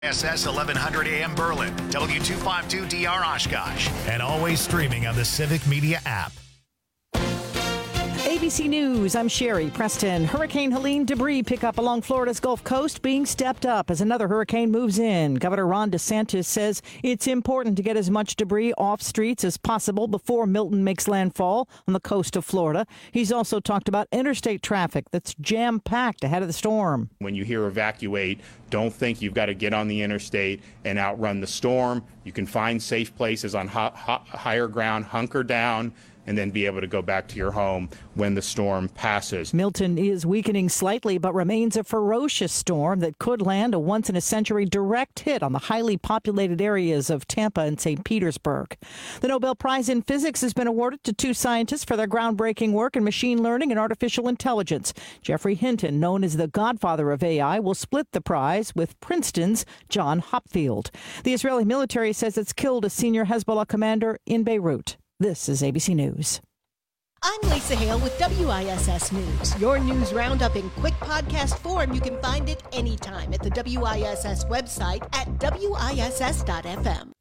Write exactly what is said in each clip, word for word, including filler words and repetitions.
S S eleven hundred A M Berlin, W two fifty-two D R Oshkosh, and always streaming on the Civic Media app. A B C News, I'm Sherry Preston. Hurricane Helene debris pickup along Florida's Gulf Coast being stepped up as another hurricane moves in. Governor Ron DeSantis says it's important to get as much debris off streets as possible before Milton makes landfall on the coast of Florida. He's also talked about interstate traffic that's jam-packed ahead of the storm. When you hear evacuate, don't think you've got to get on the interstate and outrun the storm. You can find safe places on ho- ho- higher ground, hunker down, and then be able to go back to your home when the storm passes. Milton is weakening slightly, but remains a ferocious storm that could land a once-in-a-century direct hit on the highly populated areas of Tampa and Saint Petersburg. The Nobel Prize in Physics has been awarded to two scientists for their groundbreaking work in machine learning and artificial intelligence. Jeffrey Hinton, known as the godfather of A I, will split the prize with Princeton's John Hopfield. The Israeli military says it's killed a senior Hezbollah commander in Beirut. This is A B C News. I'm Lisa Hale with W I S S News. Your news roundup in quick podcast form. You can find it anytime at the W I S S website at W I S S dot F M.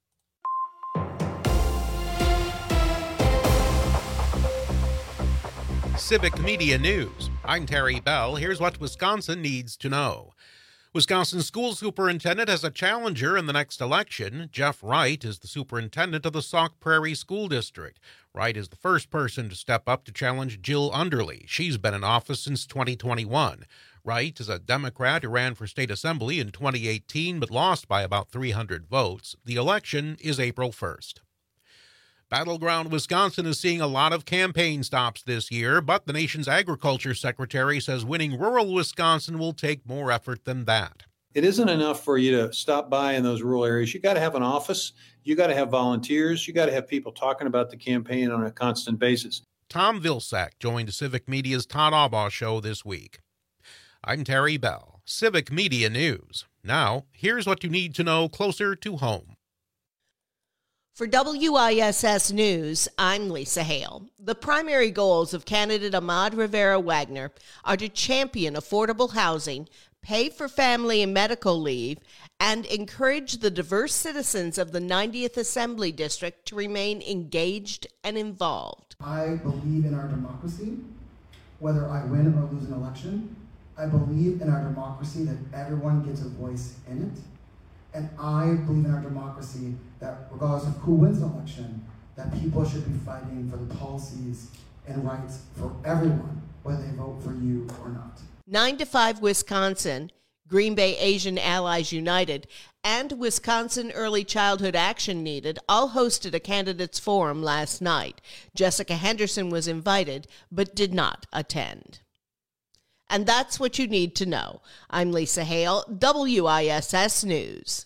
Civic Media News. I'm Terry Bell. Here's what Wisconsin needs to know. Wisconsin school superintendent has a challenger in the next election. Jeff Wright is the superintendent of the Sauk Prairie School District. Wright is the first person to step up to challenge Jill Underly. She's been in office since twenty twenty-one. Wright is a Democrat who ran for state assembly in twenty eighteen but lost by about three hundred votes. The election is April first. Battleground Wisconsin is seeing a lot of campaign stops this year, but the nation's agriculture secretary says winning rural Wisconsin will take more effort than that. It isn't enough for you to stop by in those rural areas. You got to have an office. You got to have volunteers. You got to have people talking about the campaign on a constant basis. Tom Vilsack joined Civic Media's Todd Aubaugh show this week. I'm Terry Bell, Civic Media News. Now, here's what you need to know closer to home. For W I S S News, I'm Lisa Hale. The primary goals of candidate Ahmad Rivera Wagner are to champion affordable housing, pay for family and medical leave, and encourage the diverse citizens of the ninetieth Assembly District to remain engaged and involved. I believe in our democracy, whether I win or lose an election. I believe in our democracy that everyone gets a voice in it. And I believe in our democracy that regardless of who wins an election, that people should be fighting for the policies and rights for everyone, whether they vote for you or not. nine to five Wisconsin, Green Bay Asian Allies United, and Wisconsin Early Childhood Action Needed all hosted a candidates forum last night. Jessica Henderson was invited, but did not attend. And that's what you need to know. I'm Lisa Hale, W I S S News.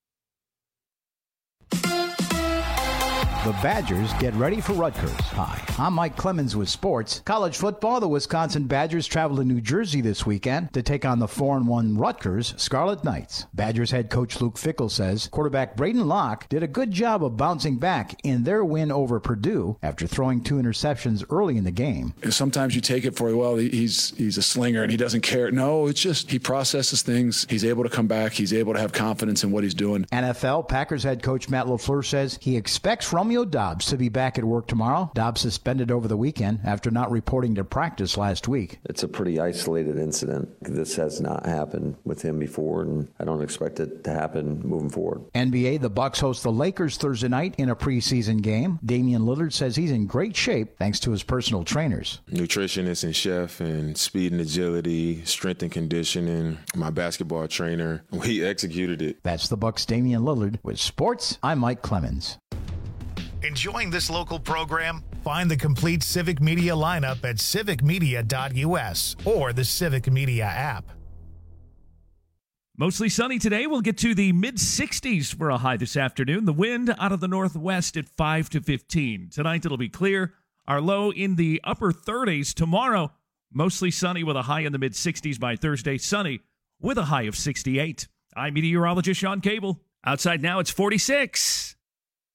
The Badgers get ready for Rutgers. Hi, I'm Mike Clemens with sports. College football, the Wisconsin Badgers travel to New Jersey this weekend to take on the four and one Rutgers Scarlet Knights. Badgers head coach Luke Fickell says quarterback Braden Locke did a good job of bouncing back in their win over Purdue after throwing two interceptions early in the game. Sometimes you take it for, well, he's he's a slinger and he doesn't care. No, it's just he processes things. He's able to come back. He's able to have confidence in what he's doing. N F L Packers head coach Matt LaFleur says he expects Romeo Dobbs to be back at work tomorrow. Dobbs suspended over the weekend after not reporting to practice last week. It's a pretty isolated incident. This has not happened with him before, and I don't expect it to happen moving forward. N B A, the Bucks host the Lakers Thursday night in a preseason game. Damian Lillard says he's in great shape thanks to his personal trainers. Nutritionist and chef and speed and agility, strength and conditioning, my basketball trainer. We executed it. That's the Bucks' Damian Lillard. With sports, I'm Mike Clemens. Enjoying this local program? Find the complete Civic Media lineup at civic media dot U S or the Civic Media app. Mostly sunny today. We'll get to the mid sixties for a high this afternoon. The wind out of the northwest at five to fifteen. Tonight it'll be clear. Our low in the upper thirties. Tomorrow, mostly sunny with a high in the mid sixties. By Thursday, sunny with a high of sixty-eight. I'm meteorologist Sean Cable. Outside now, it's forty-six.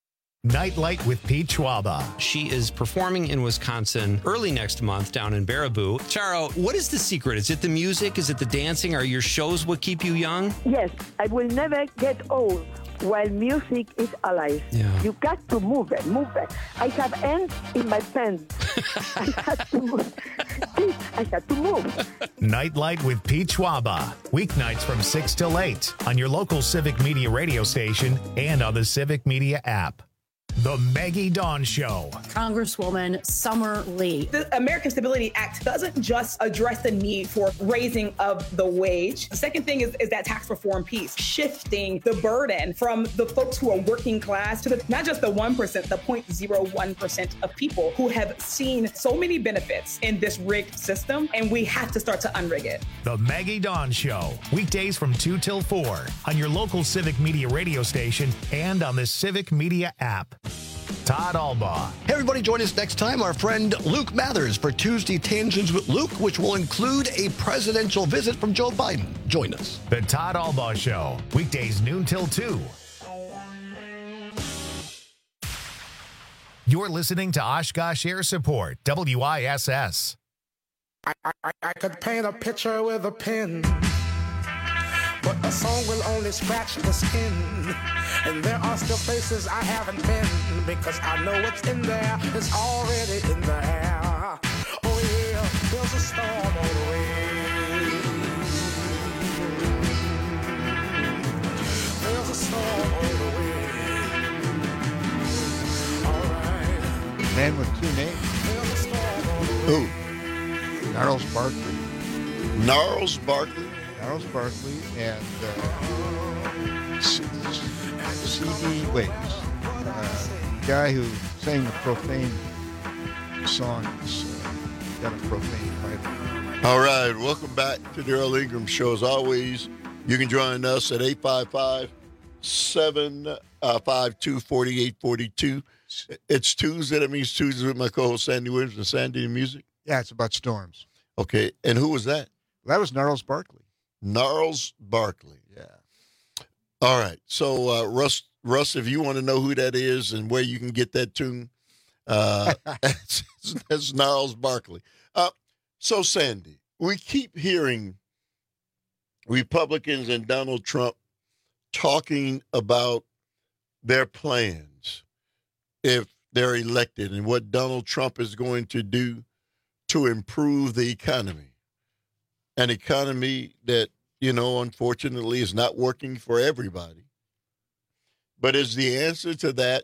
Nightlight with Pete Schwaba. She is performing in Wisconsin early next month down in Baraboo. Charo, what is the secret? Is it the music? Is it the dancing? Are your shows what keep you young? Yes, I will never get old while music is alive. Yeah. You got to move it, move it. I have ants in my pants. I had to move. I had to move. Nightlight with Pete Schwaba. Weeknights from six till eight on your local Civic Media radio station and on the Civic Media app. The Maggie Dawn Show. Congresswoman Summer Lee. The American Stability Act doesn't just address the need for raising of the wage. The second thing is, is that tax reform piece, shifting the burden from the folks who are working class to the, not just the one percent, the zero point zero one percent of people who have seen so many benefits in this rigged system, and we have to start to unrig it. The Maggie Dawn Show. Weekdays from two till four on your local Civic Media radio station and on the Civic Media app. Todd Albaugh. Hey, everybody, join us next time, our friend Luke Mathers, for Tuesday Tangents with Luke, which will include a presidential visit from Joe Biden. Join us. The Todd Albaugh Show. Weekdays noon till two. You're listening to Oshkosh Air Support, W I S S. I, I, I could paint a picture with a pen, but a song will only scratch the skin. And there are still places I haven't been, because I know what's in there is already in the air. Oh yeah, there's a storm on the way. There's a storm on the way. All right. Man with two names. There's a storm on the Who? way. Gnarls Barkley. Gnarls Barkley? Gnarls Barkley and uh, C D Wait. Uh, guy who sang the profane song is uh, got a profane title. All right, welcome back to the Earl Ingram Show. As always, you can join us at eight five five, seven five two, four eight four two. It's Tuesday. That means Tuesday with my co-host Sandy Williams and Sandy and Music. Yeah, it's about storms. Okay, and who was that? That was Gnarls Barkley. Gnarls Barkley. Yeah. All right. So, uh, Russ, Russ, if you want to know who that is and where you can get that tune, uh, that's, that's Gnarls Barkley. Uh, so, Sandy, we keep hearing Republicans and Donald Trump talking about their plans if they're elected and what Donald Trump is going to do to improve the economy. An economy that, you know, unfortunately is not working for everybody. But is the answer to that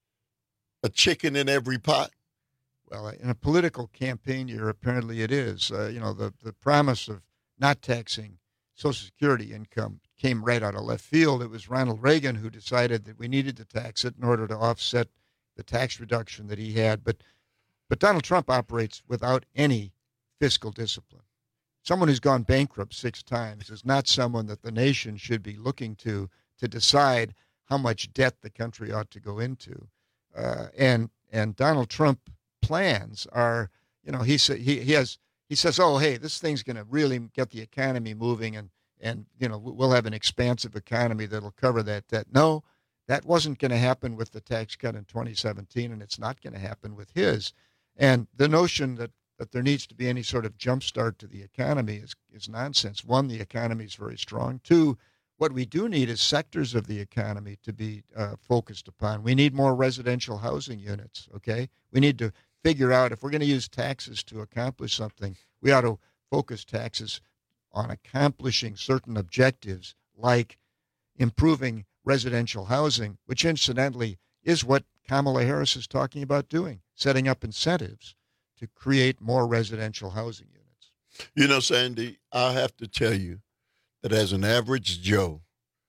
a chicken in every pot? Well, in a political campaign year, apparently it is. Uh, you know, the, the promise of not taxing Social Security income came right out of left field. It was Ronald Reagan who decided that we needed to tax it in order to offset the tax reduction that he had. But, but Donald Trump operates without any fiscal discipline. Someone who's gone bankrupt six times is not someone that the nation should be looking to to decide how much debt the country ought to go into. Uh, and and Donald Trump plans are, you know, he sa- he he has he says, oh, hey, this thing's going to really get the economy moving, and and you know we'll have an expansive economy that'll cover that debt. No, that wasn't going to happen with the tax cut in twenty seventeen, and it's not going to happen with his. And the notion that that there needs to be any sort of jump start to the economy is, is nonsense. One, the economy is very strong. Two, what we do need is sectors of the economy to be uh, focused upon. We need more residential housing units, okay? We need to figure out if we're going to use taxes to accomplish something, we ought to focus taxes on accomplishing certain objectives like improving residential housing, which incidentally is what Kamala Harris is talking about doing, setting up incentives to create more residential housing units. You know, Sandy, I have to tell you that as an average Joe,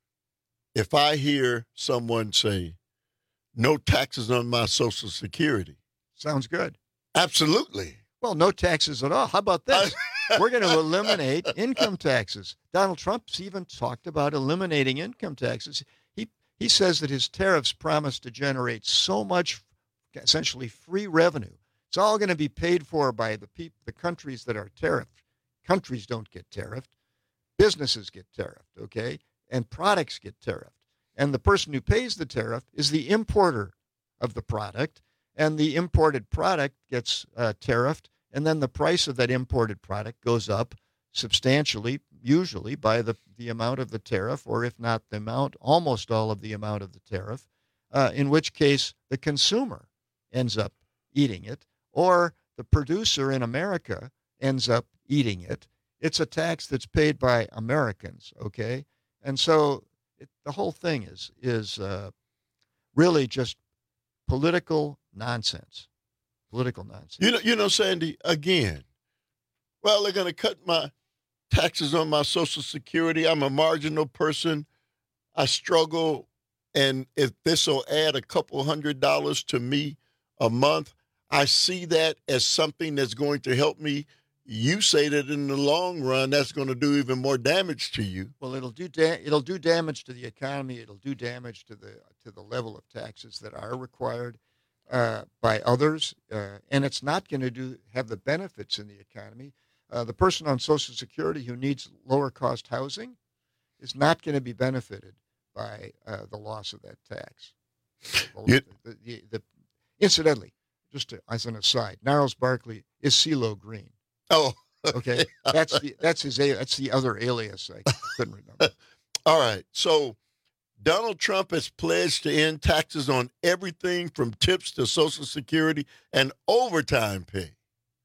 if I hear someone say, no taxes on my Social Security. Sounds good. Absolutely. Well, no taxes at all. How about this? We're going to eliminate income taxes. Donald Trump's even talked about eliminating income taxes. He he says that his tariffs promise to generate so much, essentially free revenue. It's all going to be paid for by the people, the countries that are tariffed. Countries don't get tariffed. Businesses get tariffed, okay? And products get tariffed. And the person who pays the tariff is the importer of the product, and the imported product gets uh, tariffed, and then the price of that imported product goes up substantially, usually by the, the amount of the tariff, or if not the amount, almost all of the amount of the tariff, uh, in which case the consumer ends up eating it, or the producer in America ends up eating it. It's a tax that's paid by Americans, okay? And so it, the whole thing is, is uh, really just political nonsense. Political nonsense. You know, you know, Sandy, again, well, they're going to cut my taxes on my Social Security. I'm a marginal person. I struggle. And if this will add a couple hundred dollars to me a month, I see that as something that's going to help me. You say that in the long run, that's going to do even more damage to you. Well, it'll do da- it'll do damage to the economy. It'll do damage to the to the level of taxes that are required uh, by others, uh, and it's not going to do have the benefits in the economy. Uh, the person on Social Security who needs lower cost housing is not going to be benefited by uh, the loss of that tax. The, the, the, the, incidentally, just to, as an aside, Gnarls Barkley is CeeLo Green. Oh, okay. okay. That's the that's his that's the other alias I couldn't remember. All right. So Donald Trump has pledged to end taxes on everything from tips to Social Security and overtime pay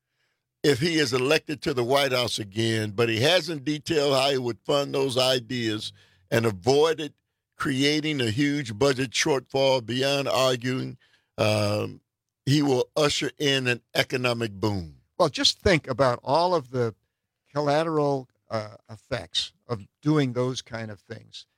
if he is elected to the White House again, but he hasn't detailed how he would fund those ideas and avoided creating a huge budget shortfall beyond arguing um, he will usher in an economic boom. Well, just think about all of the collateral uh, effects of doing those kind of things.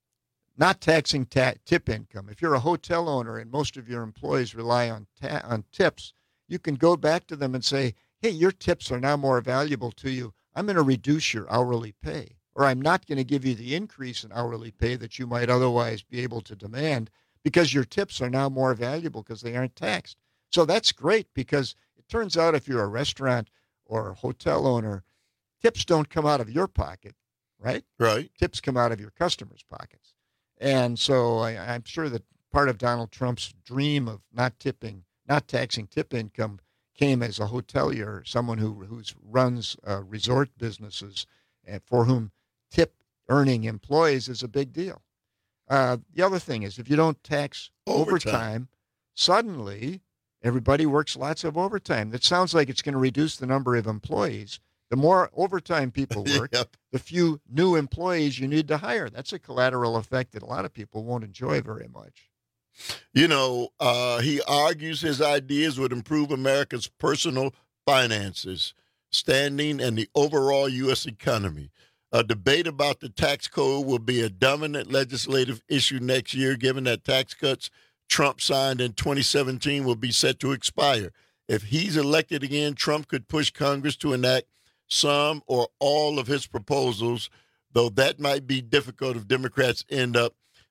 Not taxing ta- tip income. If you're a hotel owner and most of your employees rely on ta- on tips, you can go back to them and say, hey, your tips are now more valuable to you. I'm going to reduce your hourly pay, or I'm not going to give you the increase in hourly pay that you might otherwise be able to demand because your tips are now more valuable because they aren't taxed. So that's great because it turns out if you're a restaurant or a hotel owner, tips don't come out of your pocket, right? Right. Tips come out of your customers' pockets. And so I, I'm sure that part of Donald Trump's dream of not tipping, not taxing tip income came as a hotelier, someone who who's runs uh, resort businesses and for whom tip earning employees is a big deal. Uh, the other thing is if you don't tax overtime, overtime suddenly everybody works lots of overtime. That sounds like it's going to reduce the number of employees. The more overtime people work, yep. the few new employees you need to hire. That's a collateral effect that a lot of people won't enjoy very much. You know, uh, he argues his ideas would improve America's personal finances, standing, and the overall U S economy. A debate about the tax code will be a dominant legislative issue next year, given that tax cuts Trump signed in twenty seventeen will be set to expire. If he's elected again, Trump could push Congress to enact some or all of his proposals, though that might be difficult if Democrats end up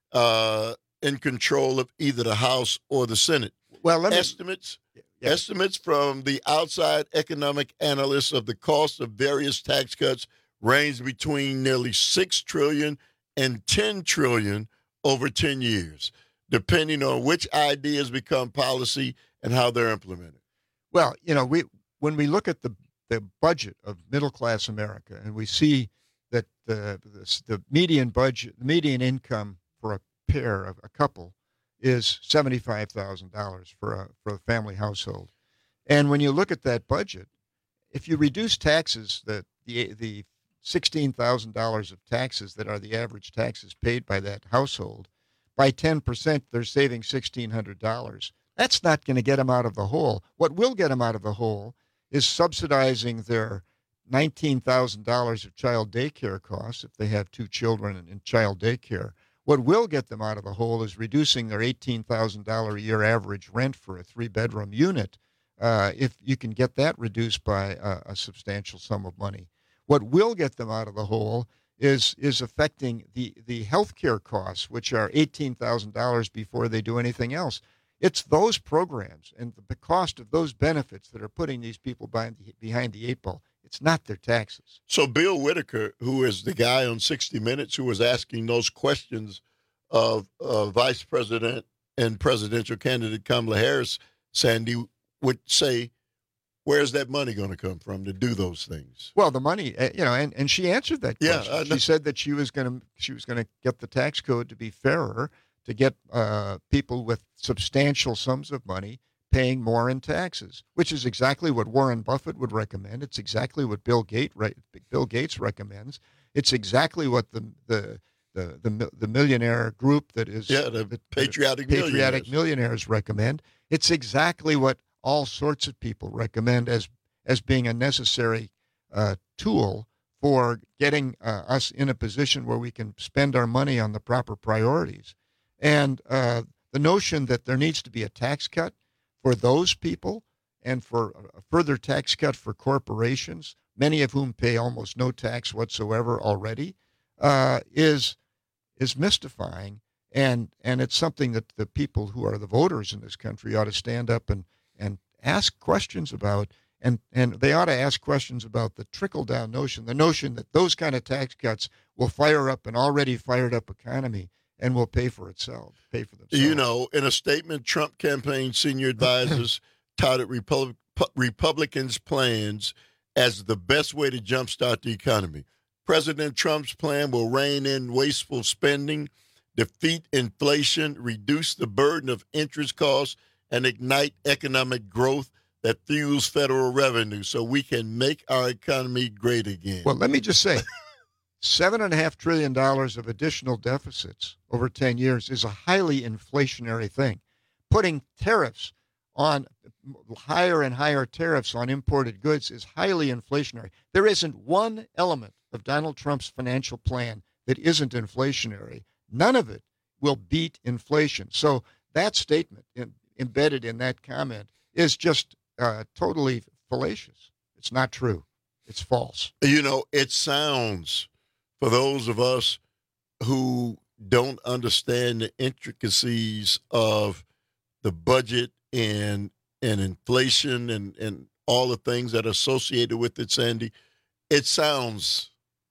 uh, in control of either the House or the Senate. Well, let me, estimates yeah. estimates from the outside economic analysts of the cost of various tax cuts range between nearly six trillion dollars and ten trillion dollars over ten years, depending on which ideas become policy and how they're implemented. Well, you know, we when we look at the the budget of middle-class America, and we see that the, the the median budget, the median income for a pair of a couple is seventy-five thousand dollars for a for a family household. And when you look at that budget, if you reduce taxes, the the the sixteen thousand dollars of taxes that are the average taxes paid by that household, by ten percent, they're saving sixteen hundred dollars. That's not going to get them out of the hole. What will get them out of the hole is subsidizing their nineteen thousand dollars of child daycare costs if they have two children in, in child daycare. What will get them out of the hole is reducing their eighteen thousand dollars a year average rent for a three-bedroom unit, uh, if you can get that reduced by a, a substantial sum of money. What will get them out of the hole is is affecting the, the health care costs, which are eighteen thousand dollars before they do anything else. It's those programs and the cost of those benefits that are putting these people behind the, behind the eight ball. It's not their taxes. So Bill Whitaker, who is the guy on sixty minutes who was asking those questions of uh, Vice President and presidential candidate Kamala Harris, Sandy, would say, where's that money going to come from to do those things? Well, the money, you know, and, and she answered that question. Yeah, she said that she was going to she was going to get the tax code to be fairer, to get uh, people with substantial sums of money paying more in taxes, which is exactly what Warren Buffett would recommend. It's exactly what Bill Gates Bill Gates recommends. It's exactly what the the the the, the millionaire group that is yeah the, the patriotic patriotic millionaires. millionaires recommend. It's exactly what all sorts of people recommend as as being a necessary uh, tool for getting uh, us in a position where we can spend our money on the proper priorities. And uh, the notion that there needs to be a tax cut for those people and for a further tax cut for corporations, many of whom pay almost no tax whatsoever already, uh, is is mystifying. And and it's something that the people who are the voters in this country ought to stand up and, and ask questions about. And, and they ought to ask questions about the trickle-down notion, the notion that those kind of tax cuts will fire up an already fired-up economy and will pay for itself, pay for themselves. You know, in a statement, Trump campaign senior advisors touted Repub- Republicans' plans as the best way to jumpstart the economy. President Trump's plan will rein in wasteful spending, defeat inflation, reduce the burden of interest costs, and ignite economic growth that fuels federal revenue so we can make our economy great again. Well, let me just say, seven and a half trillion dollars of additional deficits over ten years is a highly inflationary thing. Putting tariffs on higher and higher tariffs on imported goods is highly inflationary. There isn't one element of Donald Trump's financial plan that isn't inflationary. None of it will beat inflation. So that statement in, embedded in that comment is just uh, totally fallacious. It's not true. It's false. You know, it sounds, for those of us who don't understand the intricacies of the budget and and inflation and, and all the things that are associated with it, Sandy, it sounds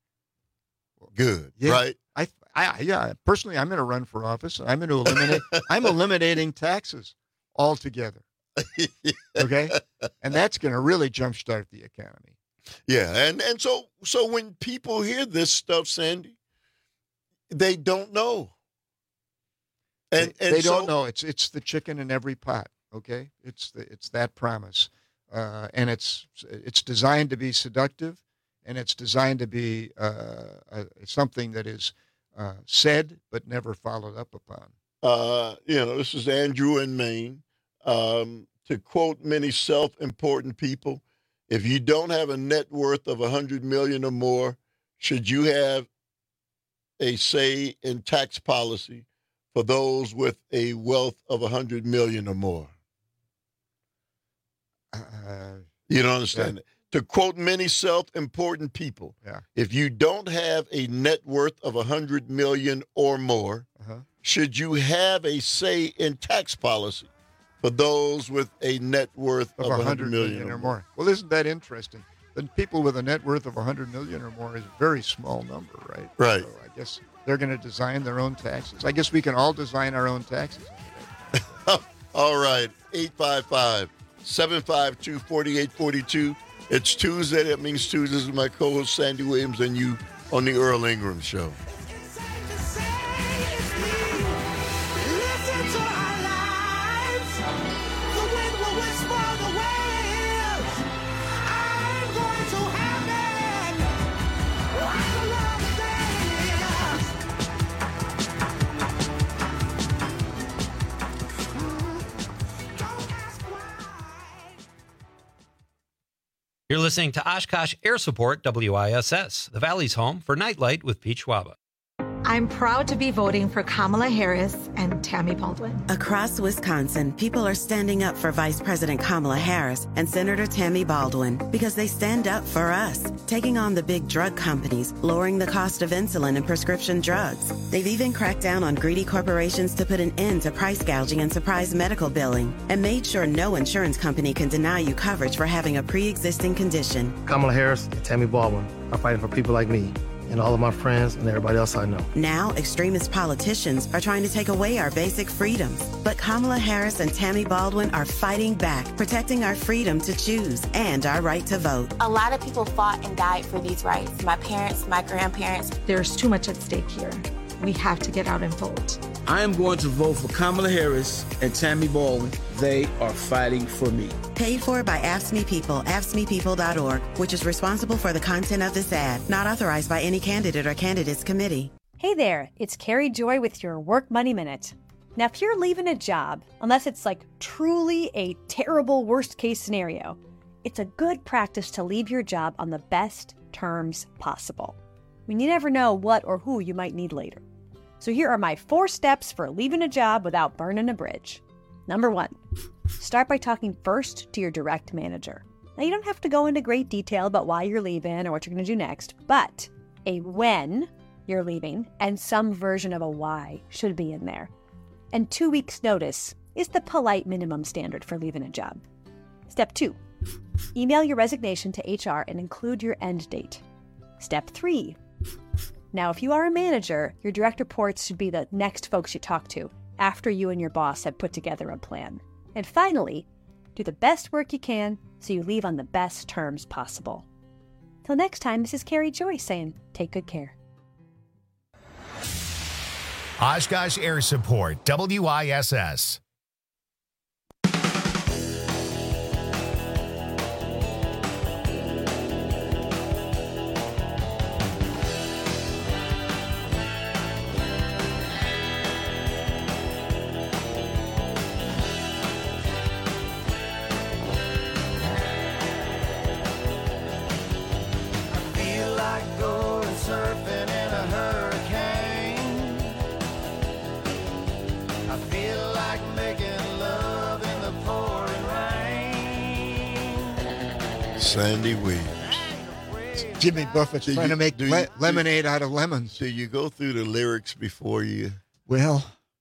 good, yeah, right? I, I, yeah. Personally, I'm going to run for office. I'm going to eliminate. I'm eliminating taxes altogether. Okay, and that's going to really jumpstart the economy. Yeah, and and so so when people hear this stuff, Sandy, they don't know. And, they, and they so, don't know. It's it's the chicken in every pot. Okay, it's the, it's that promise, uh, and it's it's designed to be seductive, and it's designed to be uh, uh, something that is uh, said but never followed up upon. Uh, you know, this is Andrew in Maine. Um, to quote many self-important people, if you don't have a net worth of a hundred million or more, should you have a say in tax policy for those with a wealth of a hundred million or more? Uh, you don't understand yeah. it. To quote many self-important people, yeah. if you don't have a net worth of a hundred million or more, uh-huh. should you have a say in tax policy for those with a net worth of, of a hundred million, million or or more? more? Well, isn't that interesting? The people with a net worth of a hundred million or more is a very small number, right? Right. So I guess they're going to design their own taxes. I guess we can all design our own taxes. All right, eight five five, seven five two, four eight four two. It's Tuesday. That means Tuesdays with my co-host Sandy Williams and you on the Earl Ingram Show. You're listening to Oshkosh Air Support W I S S, the Valley's home for Nightlight with Pete Schwaba. I'm proud to be voting for Kamala Harris and Tammy Baldwin. Across Wisconsin, people are standing up for Vice President Kamala Harris and Senator Tammy Baldwin because they stand up for us, taking on the big drug companies, lowering the cost of insulin and prescription drugs. They've even cracked down on greedy corporations to put an end to price gouging and surprise medical billing, and made sure no insurance company can deny you coverage for having a pre-existing condition. Kamala Harris and Tammy Baldwin are fighting for people like me. and all of my friends and everybody else I know. Now, extremist politicians are trying to take away our basic freedoms. But Kamala Harris and Tammy Baldwin are fighting back, protecting our freedom to choose and our right to vote. A lot of people fought and died for these rights. My parents, my grandparents. There's too much at stake here. We have to get out and vote. I am going to vote for Kamala Harris and Tammy Baldwin. They are fighting for me. Paid for by A F S C M E People, A F S C M E People dot org, which is responsible for the content of this ad, not authorized by any candidate or candidates committee. Hey there, it's Carrie Joy with your Work Money Minute. Now, if you're leaving a job, unless it's like truly a terrible worst case scenario, it's a good practice to leave your job on the best terms possible. I mean, you never know what or who you might need later. So here are my four steps for leaving a job without burning a bridge. Number one, start by talking first to your direct manager. Now, you don't have to go into great detail about why you're leaving or what you're going to do next, but a when you're leaving and some version of a why should be in there. And two weeks' notice is the polite minimum standard for leaving a job. Step two, email your resignation to H R and include your end date. Step three, now, if you are a manager, your direct reports should be the next folks you talk to after you and your boss have put together a plan. And finally, do the best work you can so you leave on the best terms possible. Till next time, this is Carrie Joy saying, take good care. Oshkosh Air Support, W I S S. Sandy Williams. Jimmy Buffett's trying to make le- you, lemonade do, out of lemons. Do you go through the lyrics before you? Well,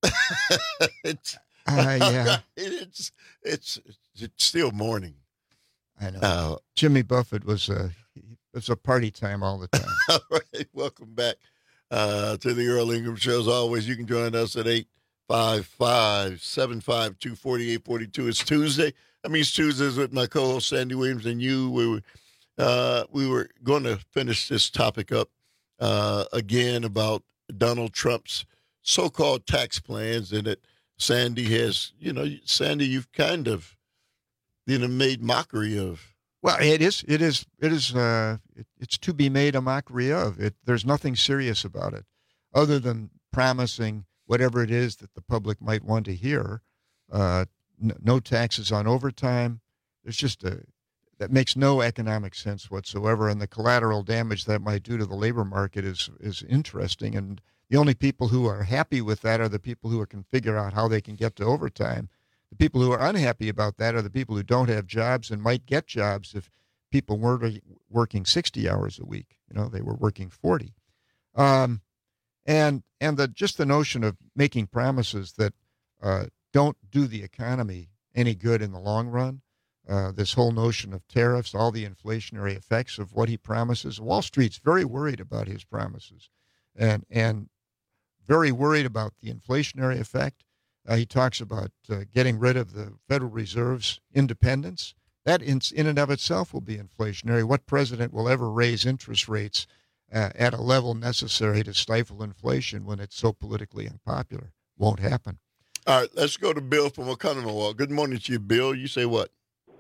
it's, uh, yeah. it's it's it's still morning. I know. Uh, Jimmy Buffett was a it was a party time all the time. All right, welcome back uh, to the Earl Ingram Show. As always, you can join us at eight five five, seven five two, four eight four two. It's Tuesday. I mean, it's Tuesdays with my co-host Sandy Williams and you. We were uh, we were going to finish this topic up uh, again about Donald Trump's so-called tax plans, and that Sandy has, you know, Sandy, you've kind of, you know, made mockery of. Well, it is, it is, it is, uh, it, it's to be made a mockery of. It. There's nothing serious about it, other than promising whatever it is that the public might want to hear. Uh, n- no taxes on overtime. There's just a that makes no economic sense whatsoever, and the collateral damage that might do to the labor market is is interesting. And the only people who are happy with that are the people who can figure out how they can get to overtime. The people who are unhappy about that are the people who don't have jobs and might get jobs if people weren't working sixty hours a week. You know, they were working forty. Um, and and the just the notion of making promises that uh, don't do the economy any good in the long run. Uh, this whole notion of tariffs, all the inflationary effects of what he promises. Wall Street's very worried about his promises, and and very worried about the inflationary effect. Uh, he talks about uh, getting rid of the Federal Reserve's independence. That in, in and of itself will be inflationary. What president will ever raise interest rates uh, at a level necessary to stifle inflation when it's so politically unpopular? Won't happen. All right, let's go to Bill from Oconomowoc. Good morning to you, Bill. You say what?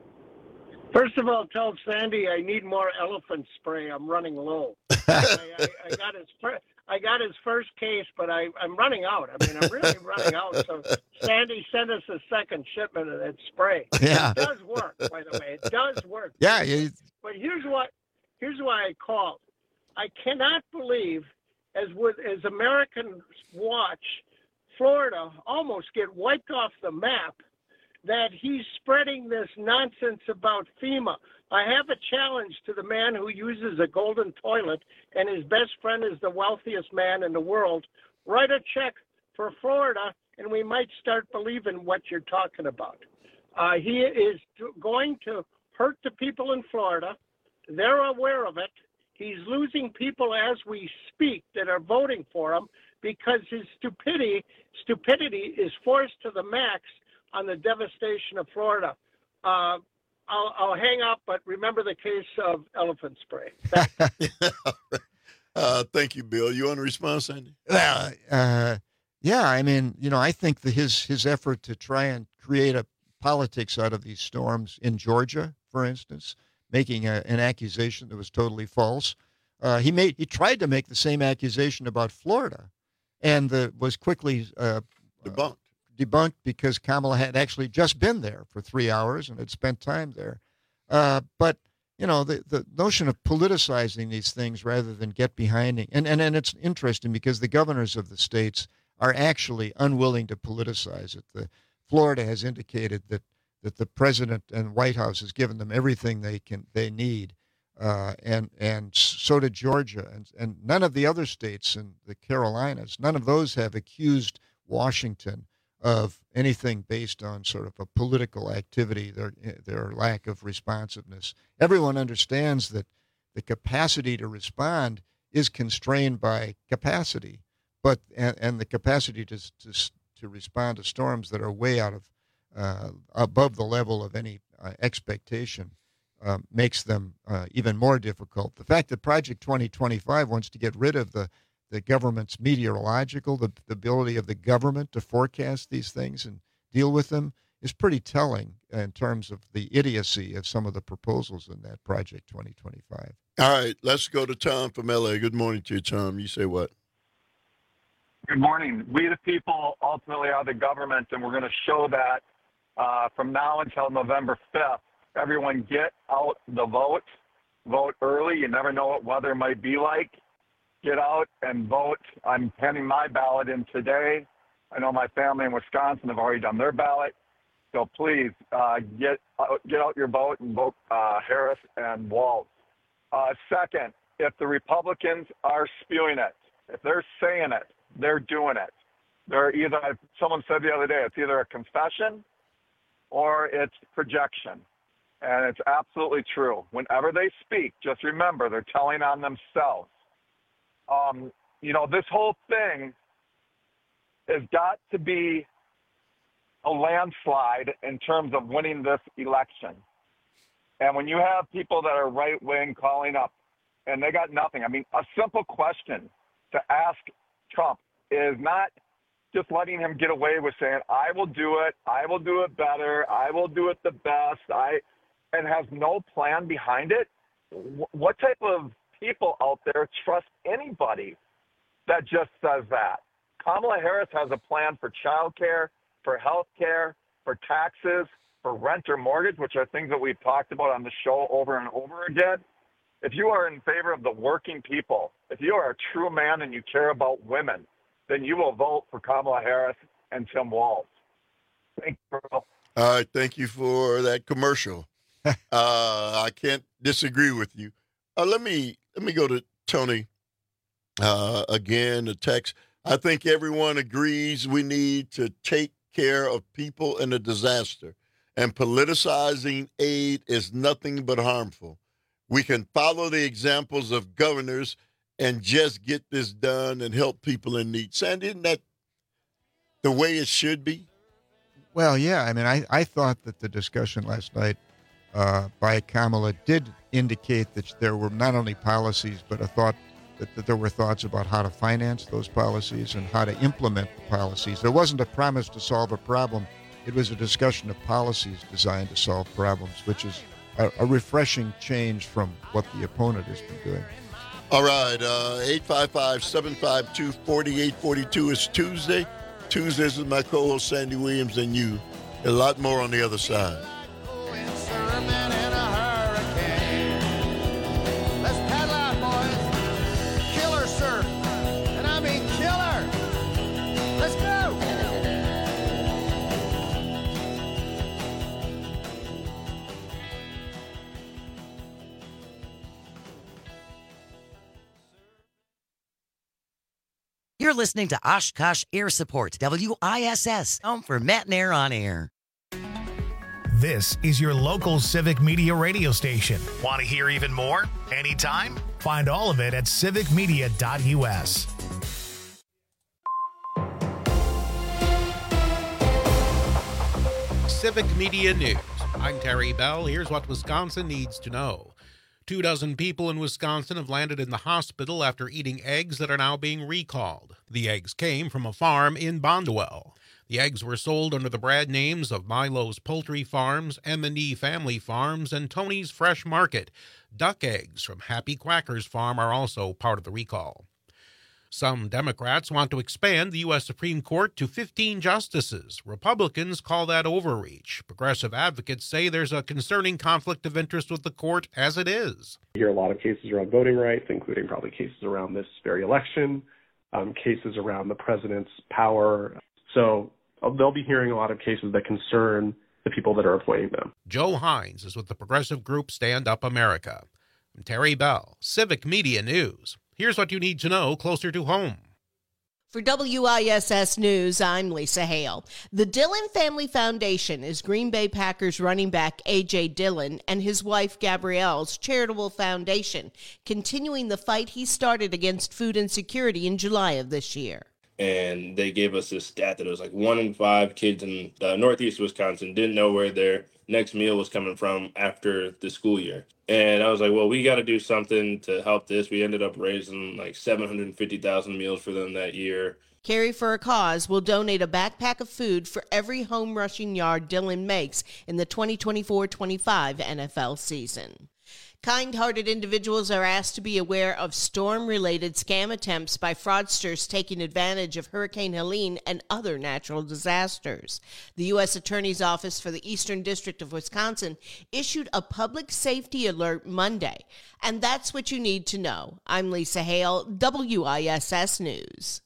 First of all, tell Sandy I need more elephant spray. I'm running low. I, I, I got his fir- I got his first case, but I, I'm running out. I mean, I'm really running out. So Sandy sent us a second shipment of that spray. Yeah. It does work, by the way. It does work. Yeah. You... But here's what here's why I called. I cannot believe, as with as Americans watch Florida almost get wiped off the map, that he's spreading this nonsense about FEMA. I have a challenge to the man who uses a golden toilet and his best friend is the wealthiest man in the world. Write a check for Florida and we might start believing what you're talking about. Uh, he is going to hurt the people in Florida. They're aware of it. He's losing people as we speak that are voting for him because his stupidity stupidity is forced to the max on the devastation of Florida. Uh, I'll, I'll hang up, but remember the case of elephant spray. uh, thank you, Bill. You want to respond, Sandy? Well, uh, yeah, I mean, you know, I think that his his effort to try and create a politics out of these storms in Georgia, for instance, making a, an accusation that was totally false. Uh, he made he tried to make the same accusation about Florida, and the, was quickly uh, debunked. Debunked because Kamala had actually just been there for three hours and had spent time there. Uh, but you know, the the notion of politicizing these things rather than get behind it, and and and it's interesting because the governors of the states are actually unwilling to politicize it. The Florida has indicated that. that the president and White House has given them everything they can they need, uh, and and so did Georgia, and and none of the other states in the Carolinas, none of those have accused Washington of anything based on sort of a political activity, their their lack of responsiveness. Everyone understands that the capacity to respond is constrained by capacity, but and, and the capacity to to to respond to storms that are way out of Uh, above the level of any uh, expectation uh, makes them uh, even more difficult. The fact that Project twenty twenty-five wants to get rid of the, the government's meteorological, the, the ability of the government to forecast these things and deal with them is pretty telling in terms of the idiocy of some of the proposals in that Project twenty twenty-five. All right, let's go to Tom from L A. Good morning to you, Tom. You say what? Good morning. We the people ultimately are the government, and we're going to show that Uh, from now until November fifth, everyone get out the vote. Vote early. You never know what weather might be like. Get out and vote. I'm handing my ballot in today. I know my family in Wisconsin have already done their ballot. So please uh, get, uh, get out your vote and vote uh, Harris and Walz. Uh, second, if the Republicans are spewing it, if they're saying it, they're doing it. They're either, someone said the other day, it's either a confession or it's projection. And it's absolutely true. Whenever they speak, just remember they're telling on themselves. Um, you know, this whole thing has got to be a landslide in terms of winning this election. And when you have people that are right-wing calling up and they got nothing, I mean, a simple question to ask Trump is not just letting him get away with saying, I will do it, I will do it better, I will do it the best, I, and has no plan behind it. What type of people out there trust anybody that just says that? Kamala Harris has a plan for child care, for health care, for taxes, for rent or mortgage, which are things that we've talked about on the show over and over again. If you are in favor of the working people, if you are a true man and you care about women, then you will vote for Kamala Harris and Tim Walz. Thank you, Earl. All right, thank you for that commercial. uh, I can't disagree with you. Uh, let me let me go to Tony uh, again. The text. I think everyone agrees we need to take care of people in a disaster, and politicizing aid is nothing but harmful. We can follow the examples of governors and just get this done and help people in need. Sandy, isn't that the way it should be? Well, yeah. I mean, I, I thought that the discussion last night uh, by Kamala did indicate that there were not only policies, but a thought that, that there were thoughts about how to finance those policies and how to implement the policies. There wasn't a promise to solve a problem. It was a discussion of policies designed to solve problems, which is a, a refreshing change from what the opponent has been doing. All right, uh, eight five five, seven five two, four eight four two is Tuesday. Tuesdays with my co-host Sandy Williams and you. A lot more on the other side. Let's paddle out, boys. Killer surf. And I mean killer. Let's go. You're listening to Oshkosh Air Support, W I S S, home for Matt and Air on Air. This is your local Civic Media radio station. Want to hear even more? Anytime? Find all of it at civic media dot u s. Civic Media News. I'm Terry Bell. Here's what Wisconsin needs to know. Two dozen people in Wisconsin have landed in the hospital after eating eggs that are now being recalled. The eggs came from a farm in Bondwell. The eggs were sold under the brand names of Milo's Poultry Farms, M and E Family Farms, and Tony's Fresh Market. Duck eggs from Happy Quackers Farm are also part of the recall. Some Democrats want to expand the U S Supreme Court to fifteen justices. Republicans call that overreach. Progressive advocates say there's a concerning conflict of interest with the court as it is. You hear a lot of cases around voting rights, including probably cases around this very election, um, cases around the president's power. So they'll be hearing a lot of cases that concern the people that are appointing them. Joe Hines is with the progressive group Stand Up America. I'm Terry Bell, Civic Media News. Here's what you need to know closer to home. For W I S S News, I'm Lisa Hale. The Dillon Family Foundation is Green Bay Packers running back A J. Dillon and his wife Gabrielle's charitable foundation, continuing the fight he started against food insecurity in July of this year. And they gave us this stat that it was like one in five kids in uh, northeast Wisconsin didn't know where their next meal was coming from after the school year. And I was like, well, we got to do something to help this. We ended up raising like seven hundred fifty thousand meals for them that year. Carry for a Cause will donate a backpack of food for every home rushing yard Dillon makes in the twenty twenty-four twenty-five N F L season. Kind-hearted individuals are asked to be aware of storm-related scam attempts by fraudsters taking advantage of Hurricane Helene and other natural disasters. The U S Attorney's Office for the Eastern District of Wisconsin issued a public safety alert Monday, and that's what you need to know. I'm Lisa Hale, W I S S News.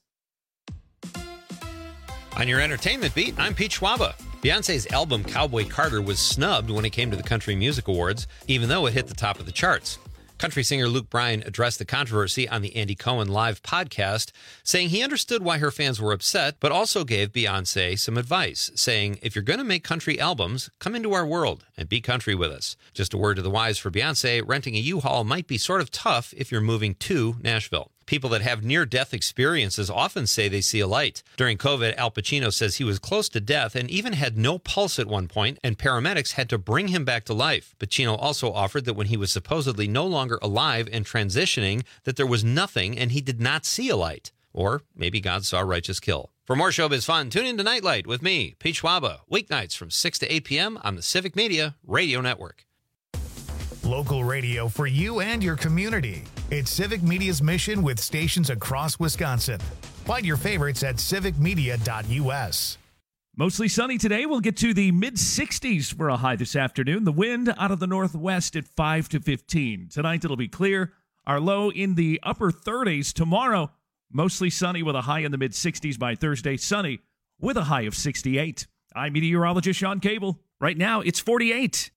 On your entertainment beat, I'm Pete Schwaba. Beyonce's album Cowboy Carter was snubbed when it came to the Country Music Awards, even though it hit the top of the charts. Country singer Luke Bryan addressed the controversy on the Andy Cohen Live podcast, saying he understood why her fans were upset, but also gave Beyonce some advice, saying, if you're going to make country albums, come into our world and be country with us. Just a word to the wise for Beyonce, renting a U-Haul might be sort of tough if you're moving to Nashville. People that have near-death experiences often say they see a light. During COVID, Al Pacino says he was close to death and even had no pulse at one point, and paramedics had to bring him back to life. Pacino also offered that when he was supposedly no longer alive and transitioning, that there was nothing and he did not see a light. Or maybe God saw righteous kill. For more showbiz fun, tune in to Nightlight with me, Pete Schwaba, weeknights from six to eight p.m. on the Civic Media Radio Network. Local radio for you and your community. It's Civic Media's mission with stations across Wisconsin. Find your favorites at civic media dot u s. Mostly sunny today. We'll get to the mid sixties for a high this afternoon. The wind out of the northwest at five to fifteen. Tonight it'll be clear. Our low in the upper thirties. Tomorrow, mostly sunny with a high in the mid sixties by Thursday. Sunny with a high of sixty-eight. I'm meteorologist Sean Cable. Right now, it's forty-eight.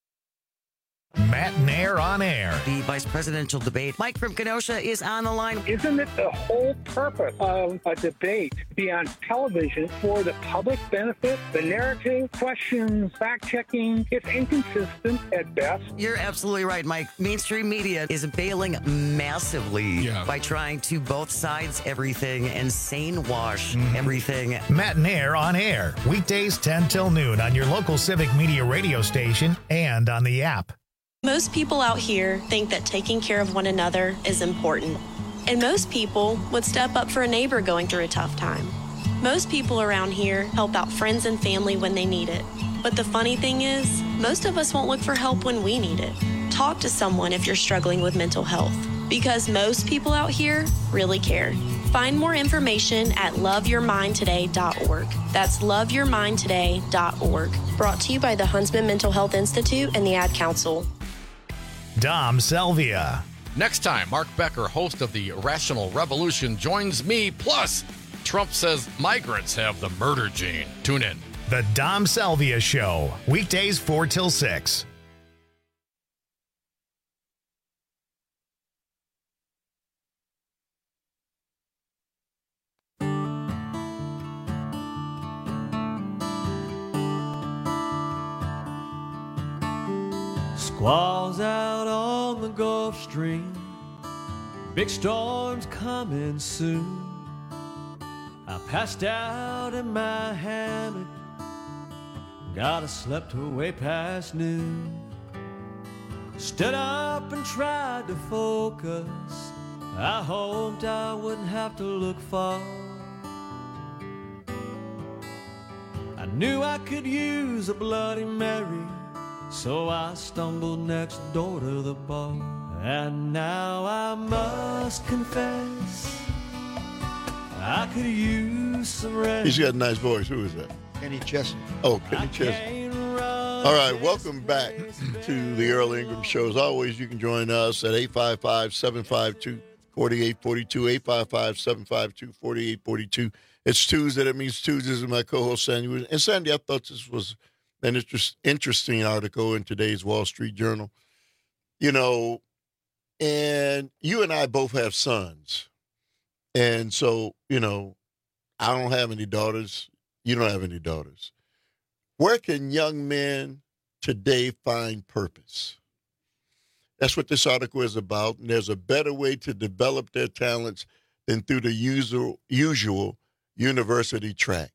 Matt Nair on air. The vice presidential debate. Mike from Kenosha is on the line. Isn't it the whole purpose of a debate to be on television for the public benefit? The narrative, questions, fact-checking, it's inconsistent at best. You're absolutely right, Mike. Mainstream media is bailing massively yeah. by trying to both sides everything and sane wash mm-hmm. everything. Matt Nair on air. Weekdays ten till noon on your local Civic Media radio station and on the app. Most people out here think that taking care of one another is important. And most people would step up for a neighbor going through a tough time. Most people around here help out friends and family when they need it. But the funny thing is, most of us won't look for help when we need it. Talk to someone if you're struggling with mental health, because most people out here really care. Find more information at love your mind today dot org. That's love your mind today dot org. Brought to you by the Huntsman Mental Health Institute and the Ad Council. Dom Selvia. Next time, Mark Becker, host of the Rational Revolution, joins me. Plus, Trump says migrants have the murder gene. Tune in. The Dom Selvia Show. Weekdays four till six. Squalls out on the Gulf Stream, big storms coming soon. I passed out in my hammock, got I slept way past noon. Stood up and tried to focus, I hoped I wouldn't have to look far. I knew I could use a Bloody Mary, so I stumbled next door to the bar. And now I must confess, I could use some rest. He's got a nice voice. Who is that? Kenny Chesney. Oh, Kenny Chesney. All right, welcome back to the Earl Ingram Show. As always, you can join us at eight five five, seven five two, four eight four two, eight five five, seven five two, four eight four two. It's Tuesday. That means Tuesdays with my co-host, Sandy. And Sandy, I thought this was an interest, interesting article in today's Wall Street Journal. You know, and you and I both have sons. And so, you know, I don't have any daughters. You don't have any daughters. Where can young men today find purpose? That's what this article is about. And there's a better way to develop their talents than through the usual, usual university track.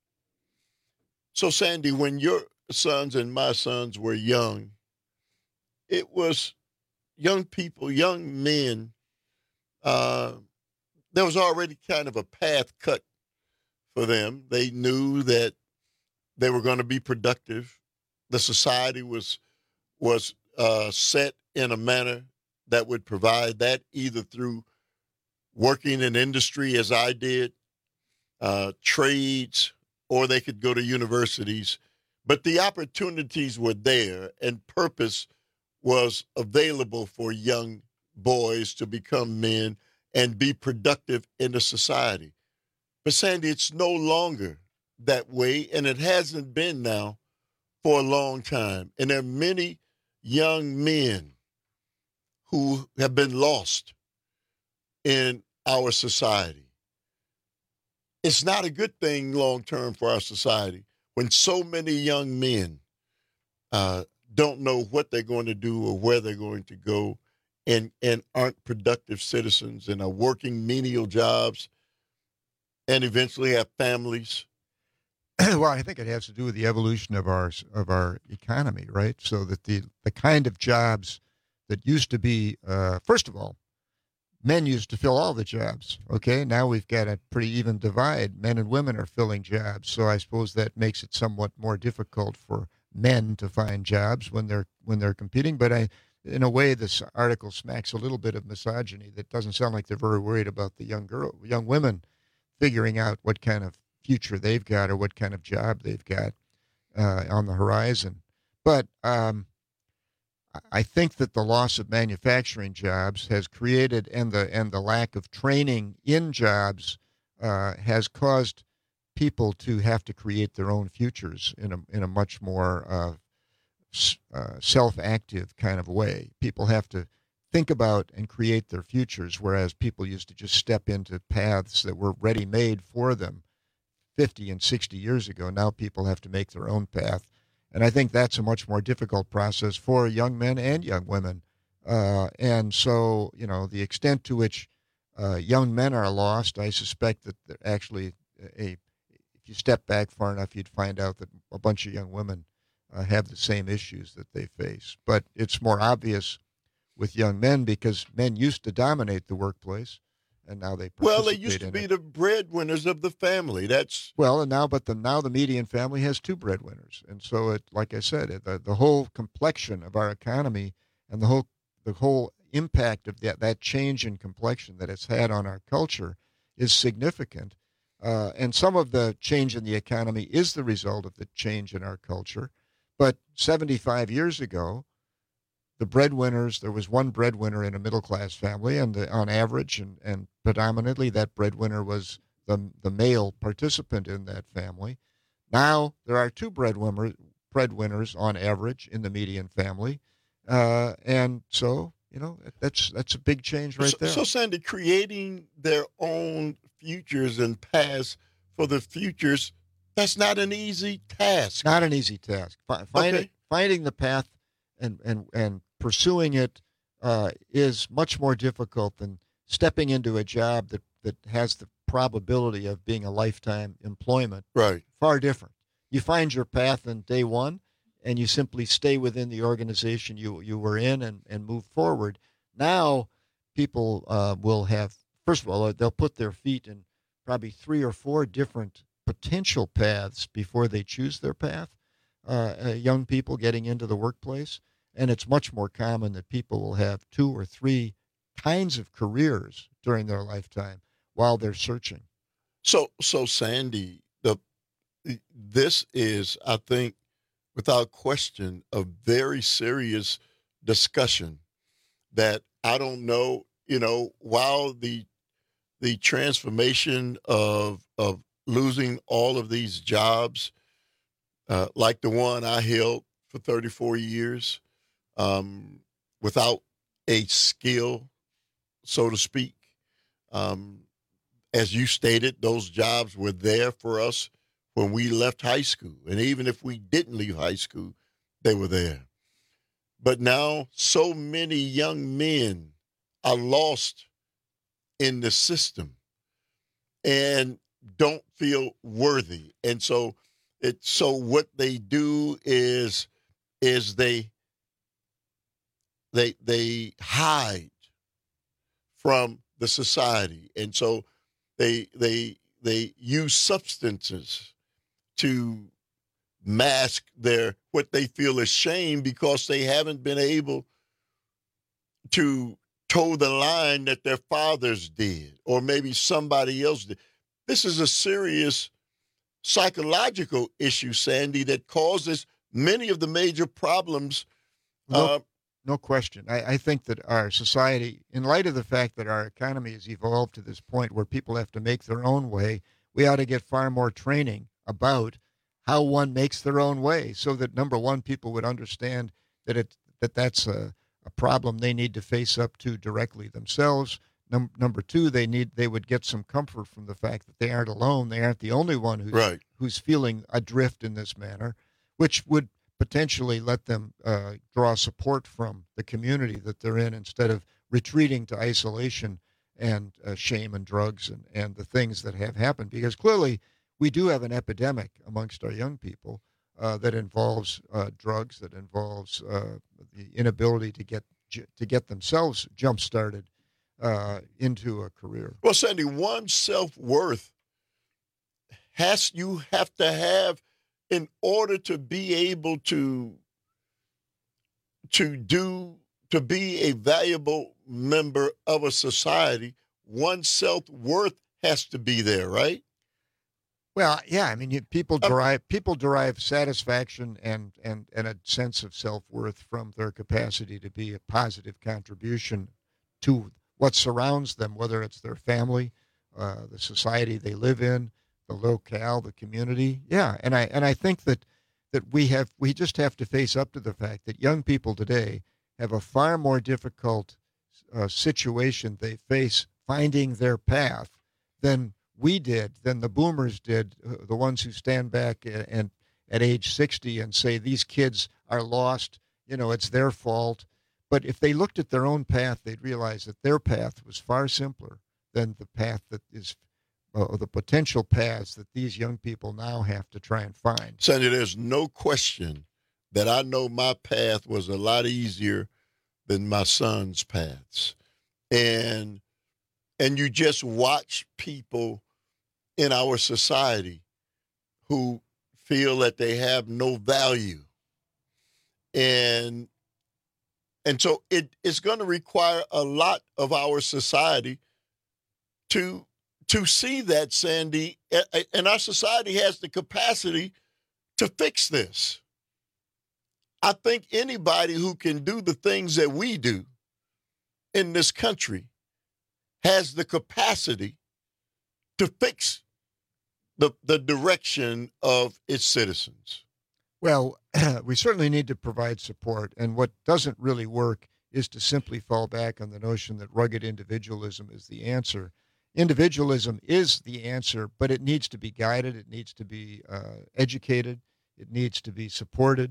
So, Sandy, when your sons and my sons were young, it was young people, young men, uh, there was already kind of a path cut for them. They knew that they were going to be productive. The society was was uh, set in a manner that would provide that, either through working in industry, as I did, uh, trades, or they could go to universities. But the opportunities were there, and purpose was available for young boys to become men and be productive in the society. But, Sandy, it's no longer that way, and it hasn't been now for a long time. And there are many young men who have been lost in our society. It's not a good thing long-term for our society when so many young men uh, don't know what they're going to do or where they're going to go, and, and aren't productive citizens and are working menial jobs and eventually have families. Well, I think it has to do with the evolution of our of our economy, right? So that the, the kind of jobs that used to be, uh, first of all, men used to fill all the jobs, okay? Now we've got a pretty even divide. Men and women are filling jobs, so I suppose that makes it somewhat more difficult for men to find jobs when they're when they're competing. But I, in a way, this article smacks a little bit of misogyny. That doesn't sound like they're very worried about the young girl, young women figuring out what kind of future they've got or what kind of job they've got uh, on the horizon. But um, I think that the loss of manufacturing jobs has created, and the and the lack of training in jobs uh, has caused people to have to create their own futures in a in a much more uh, uh, self-active kind of way. People have to think about and create their futures, whereas people used to just step into paths that were ready-made for them fifty and sixty years ago. Now people have to make their own path. And I think that's a much more difficult process for young men and young women. Uh, and so, you know, the extent to which uh, young men are lost, I suspect that actually, a, if you step back far enough, you'd find out that a bunch of young women uh, have the same issues that they face. But it's more obvious with young men because men used to dominate the workplace. And now they well, they used to be it. the breadwinners of the family. That's well, and now, but the now the median family has two breadwinners, and so it, like I said, it, the the whole complexion of our economy and the whole the whole impact of that that change in complexion that it's had on our culture is significant. Uh, and some of the change in the economy is the result of the change in our culture. But seventy-five years ago, the breadwinners, there was one breadwinner in a middle-class family, and the, on average, and, and predominantly, that breadwinner was the, the male participant in that family. Now, there are two breadwinner, breadwinners on average in the median family. Uh, and so, you know, that's that's a big change right so, there. So, Sandy, creating their own futures and paths for the futures, that's not an easy task. Not an easy task. Finding, okay. finding the path and and and pursuing it uh, is much more difficult than stepping into a job that that has the probability of being a lifetime employment. Right. Far different. You find your path in day one, and you simply stay within the organization you you were in and, and move forward. Now, people uh, will have, first of all, they'll put their feet in probably three or four different potential paths before they choose their path. Uh, uh, young people getting into the workplace, and it's much more common that people will have two or three kinds of careers during their lifetime while they're searching. So, so Sandy, the this is, I think, without question, a very serious discussion that I don't know, you know, while the the transformation of of losing all of these jobs, uh, like the one I held for thirty-four years, um, without a skill, so to speak. Um, as you stated, those jobs were there for us when we left high school. And even if we didn't leave high school, they were there. But now so many young men are lost in the system and don't feel worthy. And so it so what they do is is they they they hide from the society. And so they they they use substances to mask their what they feel is shame because they haven't been able to toe the line that their fathers did, or maybe somebody else did. This is a serious psychological issue, Sandy, that causes many of the major problems. No, uh, no question. I, I think that our society, in light of the fact that our economy has evolved to this point where people have to make their own way, we ought to get far more training about how one makes their own way, so that, number one, people would understand that it that that's a, a problem they need to face up to directly themselves. Num- number two, they need they would get some comfort from the fact that they aren't alone. They aren't the only one who's right. who's feeling adrift in this manner, which would potentially let them uh, draw support from the community that they're in instead of retreating to isolation and uh, shame and drugs and, and the things that have happened. Because clearly we do have an epidemic amongst our young people uh, that involves uh, drugs, that involves uh, the inability to get to get themselves jump-started uh, into a career. Well, Sandy, one's self-worth has you have to have in order to be able to to do to be a valuable member of a society. One's self-worth has to be there, right? Well, yeah, I mean, you, people derive people derive satisfaction and, and, and a sense of self-worth from their capacity to be a positive contribution to what surrounds them, whether it's their family, uh, the society they live in, the locale, the community. Yeah, and I and I think that that we have we just have to face up to the fact that young people today have a far more difficult uh, situation they face finding their path than we did, than the boomers did, uh, the ones who stand back and, and at age sixty and say these kids are lost, you know, it's their fault. But if they looked at their own path, they'd realize that their path was far simpler than the path that is, uh, or the potential paths that these young people now have to try and find. Sandy, there's no question that I know my path was a lot easier than my son's paths. And and you just watch people in our society who feel that they have no value. And and so it, it's going to require a lot of our society to to see that, Sandy, and our society has the capacity to fix this. I think anybody who can do the things that we do in this country has the capacity to fix the, the direction of its citizens. Well, we certainly need to provide support, and what doesn't really work is to simply fall back on the notion that rugged individualism is the answer. Individualism is the answer, but it needs to be guided, it needs to be uh, educated, it needs to be supported.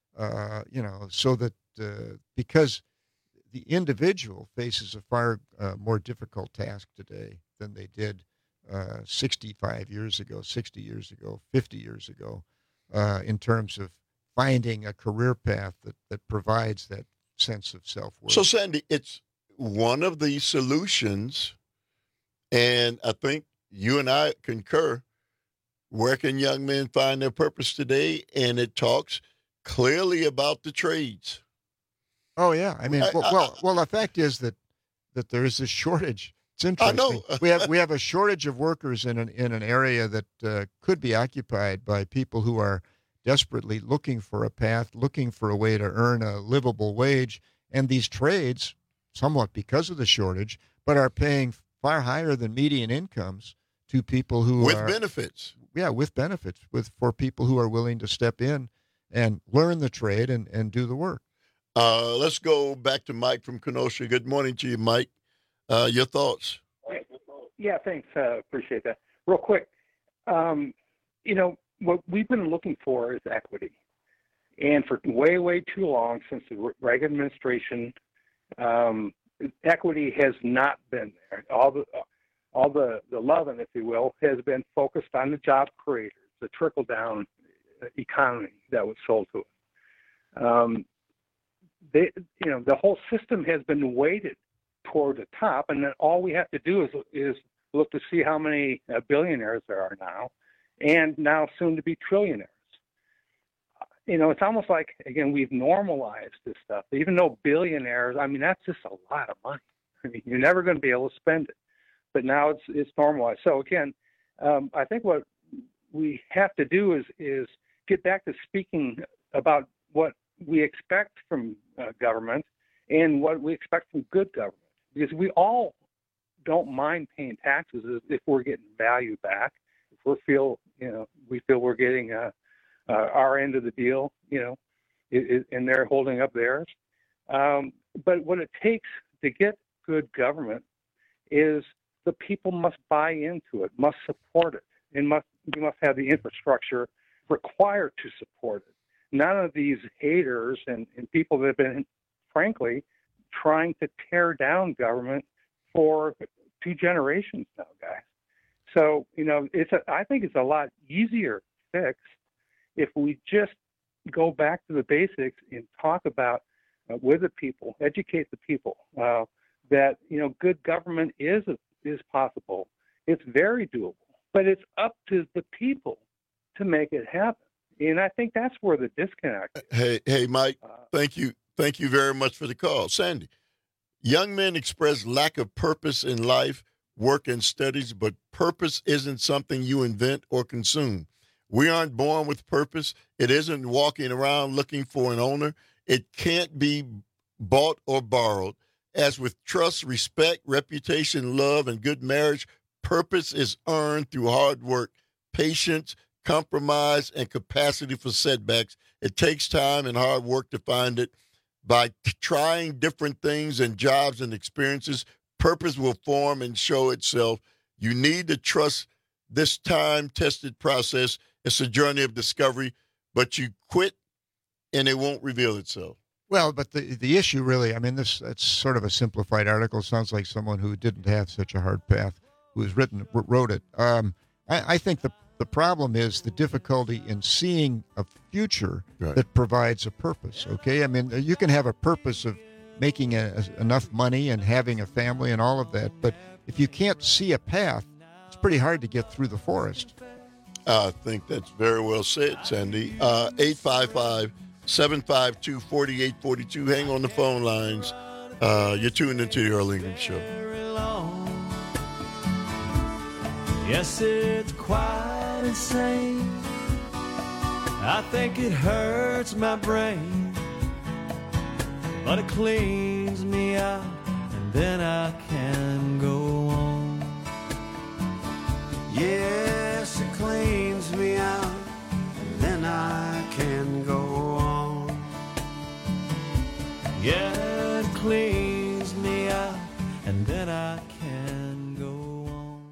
uh, you know, so that uh, because the individual faces a far uh, more difficult task today than they did uh, sixty-five years ago, sixty years ago, fifty years ago, uh, in terms of finding a career path that, that provides that sense of self-worth. So, Sandy, it's one of the solutions, and I think you and I concur, where can young men find their purpose today? And it talks clearly about the trades. Oh, yeah. I mean, I, well, I, well, well, the fact is that, that there is a shortage. It's interesting. I know. we have we have a shortage of workers in an in an area that uh, could be occupied by people who are desperately looking for a path, looking for a way to earn a livable wage. And these trades, somewhat because of the shortage, but are paying far higher than median incomes to people who with are... With benefits. Yeah, with benefits, with for people who are willing to step in and learn the trade and, and do the work. Uh, let's go back to Mike from Kenosha. Good morning to you, Mike. Uh, your thoughts? Yeah, thanks. Uh, appreciate that. Real quick, um, you know, what we've been looking for is equity. And for way, way too long, since the Reagan administration, um, equity has not been there. All the all the, the loving, if you will, has been focused on the job creators, the trickle-down economy that was sold to us. Um, they, you know, the whole system has been weighted toward the top, and then all we have to do is is look to see how many uh, billionaires there are now, and now soon to be trillionaires. You know, it's almost like, again, we've normalized this stuff. Even though billionaires, I mean, that's just a lot of money. I mean, you're never going to be able to spend it, but now it's it's normalized. So again, um, I think what we have to do is is get back to speaking about what we expect from uh, government and what we expect from good government, because we all don't mind paying taxes if we're getting value back, if we feel, you know, we feel we're getting uh, uh, our end of the deal, you know, it, it, and they're holding up theirs. Um, but what it takes to get good government is the people must buy into it, must support it, and must we must have the infrastructure required to support it. None of these haters and, and people that have been, frankly, trying to tear down government for two generations now, guys. So, you know, it's a, I think it's a lot easier to fix if we just go back to the basics and talk about uh, with the people, educate the people uh, that, you know, good government is is possible. It's very doable, but it's up to the people to make it happen. And I think that's where the disconnect is. Hey, hey, Mike, thank you. Thank you very much for the call. Sandy, young men express lack of purpose in life, work, and studies, but purpose isn't something you invent or consume. We aren't born with purpose. It isn't walking around looking for an owner. It can't be bought or borrowed. As with trust, respect, reputation, love, and good marriage, purpose is earned through hard work, patience, compromise, and capacity for setbacks. It takes time and hard work to find it. By t- trying different things and jobs and experiences, purpose will form and show itself. You need to trust this time-tested process. It's a journey of discovery, but you quit and it won't reveal itself. Well, but the the issue really, I mean, this it's sort of a simplified article. Sounds like someone who didn't have such a hard path, who has written wrote it. Um, I, I think the the problem is the difficulty in seeing a future right. that provides a purpose. Okay, I mean, you can have a purpose of making a, a, enough money and having a family and all of that, but if you can't see a path, it's pretty hard to get through the forest. I think that's very well said, Sandy. Uh, eight five five, seven five two, four eight four two. Hang on the phone lines. Uh, you're tuned into the Earl Ingram Show. Yes, it's quite insane. I think it hurts my brain, but it cleans me out, and then I can go on. Yes, it cleans me out, and then I can go on. Yeah, it cleans me out, and then I can go on.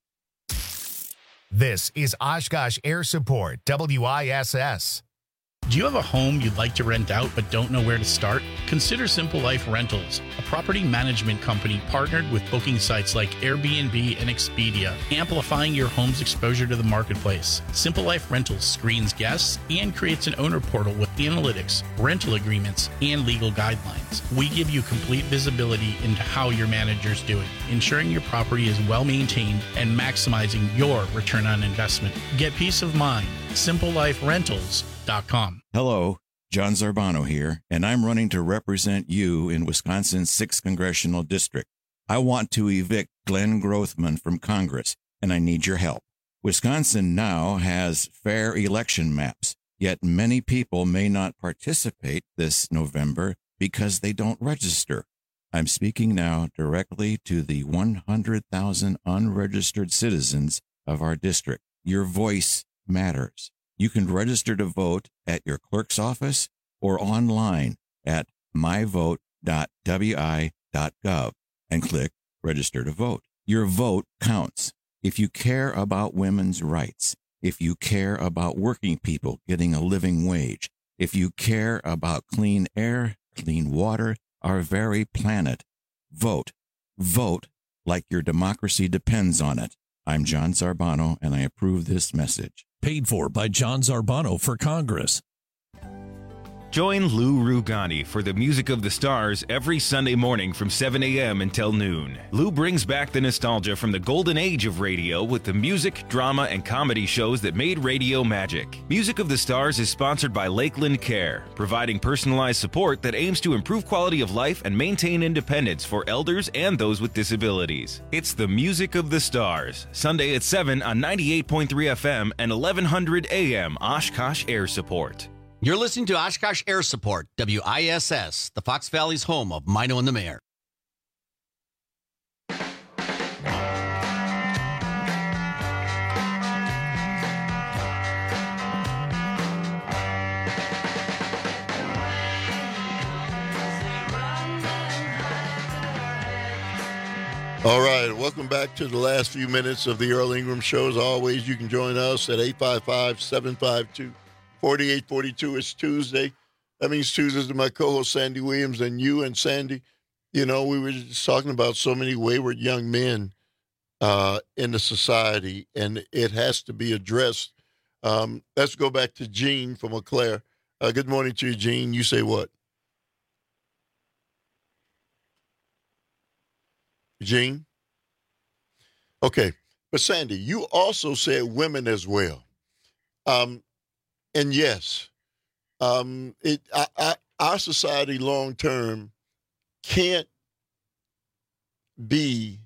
This is Oshkosh Air Support, W I S S. Do you have a home you'd like to rent out but don't know where to start? Consider Simple Life Rentals, a property management company partnered with booking sites like Airbnb and Expedia, amplifying your home's exposure to the marketplace. Simple Life Rentals screens guests and creates an owner portal with analytics, rental agreements, and legal guidelines. We give you complete visibility into how your manager's doing, ensuring your property is well maintained and maximizing your return on investment. Get peace of mind. simple life rentals dot com. Hello, John Zarbano here, and I'm running to represent you in Wisconsin's sixth Congressional District. I want to evict Glenn Grothman from Congress, and I need your help. Wisconsin now has fair election maps, yet many people may not participate this November because they don't register. I'm speaking now directly to the one hundred thousand unregistered citizens of our district. Your voice matters. You can register to vote at your clerk's office or online at my vote dot w i dot gov and click Register to Vote. Your vote counts. If you care about women's rights, if you care about working people getting a living wage, if you care about clean air, clean water, our very planet, vote. Vote like your democracy depends on it. I'm John Zarbano, and I approve this message. Paid for by John Zarbano for Congress. Join Lou Rugani for the Music of the Stars every Sunday morning from seven a.m. until noon. Lou brings back the nostalgia from the golden age of radio with the music, drama, and comedy shows that made radio magic. Music of the Stars is sponsored by Lakeland Care, providing personalized support that aims to improve quality of life and maintain independence for elders and those with disabilities. It's the Music of the Stars, Sunday at seven on ninety-eight point three F M and eleven hundred A M Oshkosh Air Support. You're listening to Oshkosh Air Support, W I S S, the Fox Valley's home of Mino and the Mayor. All right, welcome back to the last few minutes of the Earl Ingram Show. As always, you can join us at eight five five, seven five two, four eight four two. It's Tuesday. That means Tuesdays to my co-host Sandy Williams and you and Sandy. You know, we were just talking about so many wayward young men uh, in the society, and it has to be addressed. Um, let's go back to Gene from Eau Claire. Uh, good morning to you, Gene. You say what? Gene? Okay. But Sandy, you also said women as well. Um, and yes, um, it I, I, our society long term can't be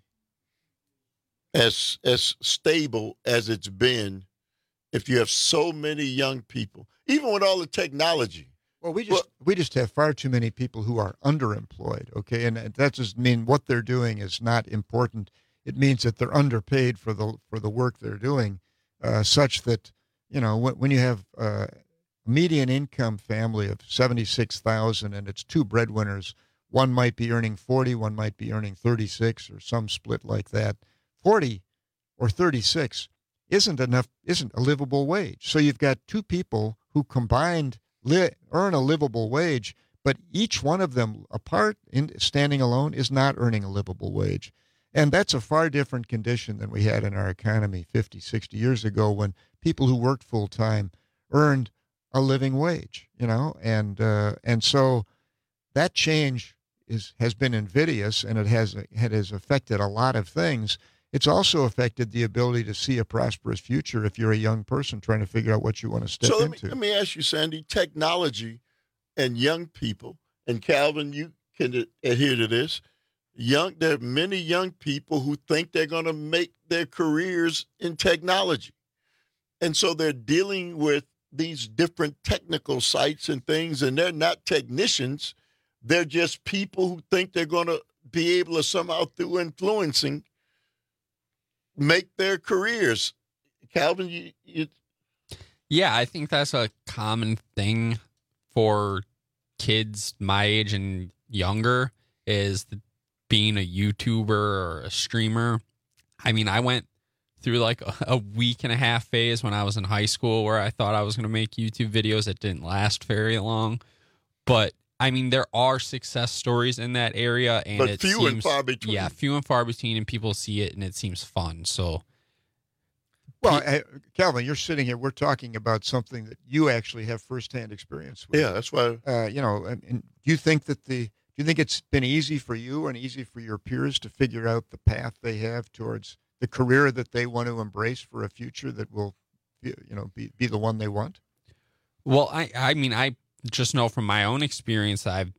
as as stable as it's been if you have so many young people, even with all the technology. Well, we just well, we just have far too many people who are underemployed, okay? And that doesn't mean what they're doing is not important. It means that they're underpaid for the for the work they're doing, uh, such that, you know, when, when you have uh, a median income family of seventy-six thousand dollars and it's two breadwinners, one might be earning forty, one might be earning thirty-six, or some split like that. forty or thirty-six isn't enough, isn't a livable wage. So you've got two people who combined Li- earn a livable wage, but each one of them apart, in standing alone, is not earning a livable wage. And that's a far different condition than we had in our economy fifty, sixty years ago, when people who worked full-time earned a living wage, you know, and uh, and so that change is has been invidious, and it has it has affected a lot of things. It's also affected the ability to see a prosperous future if you're a young person trying to figure out what you want to step so let into. Me, let me ask you, Sandy, technology and young people, and Calvin, you can adhere to this. Young, there are many young people who think they're going to make their careers in technology. And so they're dealing with these different technical sites and things, and they're not technicians. They're just people who think they're going to be able to somehow, through influencing, make their careers. Calvin, you, you... Yeah, I think that's a common thing for kids my age and younger, is being a YouTuber or a streamer. I mean, I went through like a, a week and a half phase when I was in high school where I thought I was going to make YouTube videos that didn't last very long. But I mean, there are success stories in that area, and but it few seems, and far between. Yeah, few and far between, and people see it, and it seems fun. So, well, uh, Calvin, you're sitting here. We're talking about something that you actually have firsthand experience with. Yeah, that's why. Uh, you know, and, and do you think that the do you think it's been easy for you and easy for your peers to figure out the path they have towards the career that they want to embrace for a future that will, you know, be be the one they want? Well, I I mean, I just know from my own experience, I've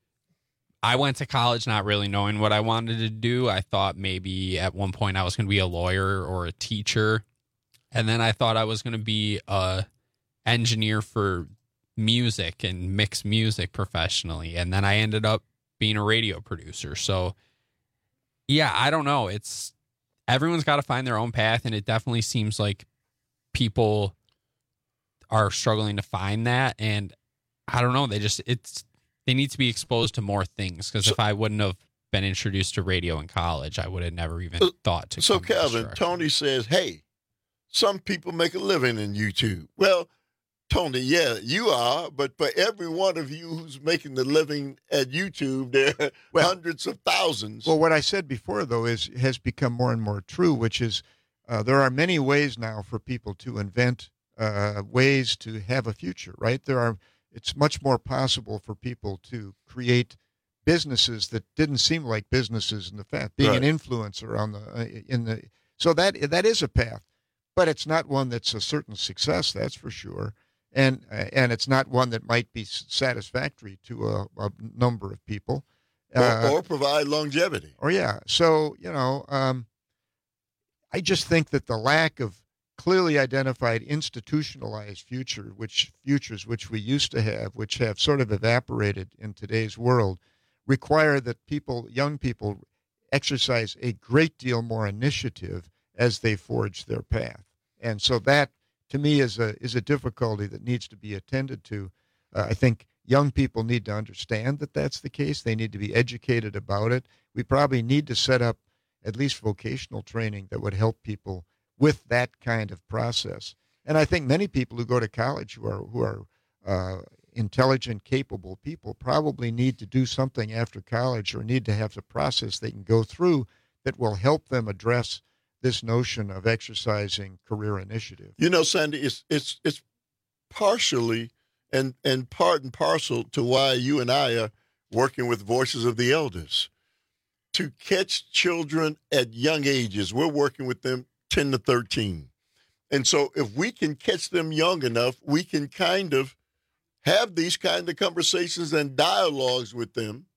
I went to college not really knowing what I wanted to do. I thought maybe at one point I was going to be a lawyer or a teacher. And then I thought I was going to be a engineer for music and mix music professionally. And then I ended up being a radio producer. So, yeah, I don't know. It's everyone's got to find their own path. And it definitely seems like people are struggling to find that. And I don't know. They just, it's, they need to be exposed to more things. Because so, if I wouldn't have been introduced to radio in college, I would have never even uh, thought to. So, Calvin, Tony says, hey, some people make a living in YouTube. Well, Tony, yeah, you are, but for every one of you who's making the living at YouTube, there are well, hundreds of thousands. Well, what I said before, though, is has become more and more true, which is uh, there are many ways now for people to invent uh, ways to have a future, right? There are. It's much more possible for people to create businesses that didn't seem like businesses in the past. Being right. an influencer on the uh, in the so that that is a path. But it's not one that's a certain success, that's for sure, and uh, and it's not one that might be satisfactory to a, a number of people, uh, or, or provide longevity. Or yeah, so you know, um, I just think that the lack of clearly identified institutionalized future, which futures which we used to have, which have sort of evaporated in today's world, require that people, young people, exercise a great deal more initiative as they forge their path. And so that, to me, is a is a difficulty that needs to be attended to. Uh, I think young people need to understand that that's the case. They need to be educated about it. We probably need to set up at least vocational training that would help people with that kind of process. And I think many people who go to college who are who are uh, intelligent, capable people probably need to do something after college or need to have a process they can go through that will help them address this notion of exercising career initiative. You know, Sandy, it's it's it's partially and and part and parcel to why you and I are working with Voices of the Elders to catch children at young ages. We're working with them ten to thirteen. And so if we can catch them young enough, we can kind of have these kind of conversations and dialogues with them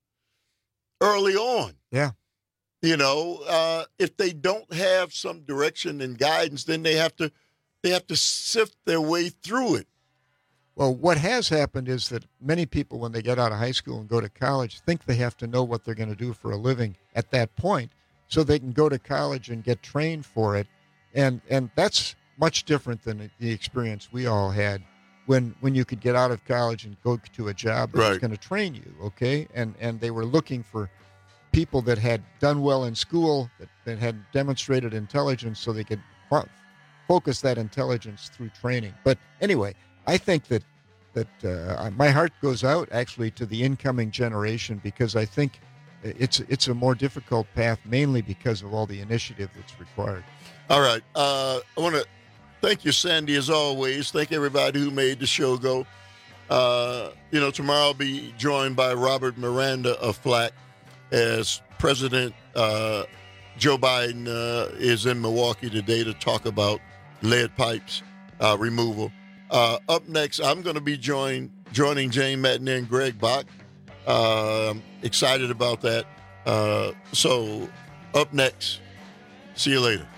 early on. Yeah. You know, uh, if they don't have some direction and guidance, then they have to they have to sift their way through it. Well, what has happened is that many people, when they get out of high school and go to college, think they have to know what they're going to do for a living at that point, so they can go to college and get trained for it. And and that's much different than the experience we all had when when you could get out of college and go to a job that right. was going to train you, okay? And and they were looking for people that had done well in school, that, that had demonstrated intelligence so they could fo- focus that intelligence through training. But anyway, I think that that uh, my heart goes out actually to the incoming generation, because I think it's it's a more difficult path, mainly because of all the initiative that's required. All right. Uh, I want to thank you, Sandy, as always. Thank everybody who made the show go. Uh, you know, tomorrow I'll be joined by Robert Miranda of Flack, as President uh, Joe Biden uh, is in Milwaukee today to talk about lead pipes uh, removal. Uh, up next, I'm going to be joined, joining Jane Matinee and Greg Bach. Uh, I'm excited about that. Uh, so up next, see you later.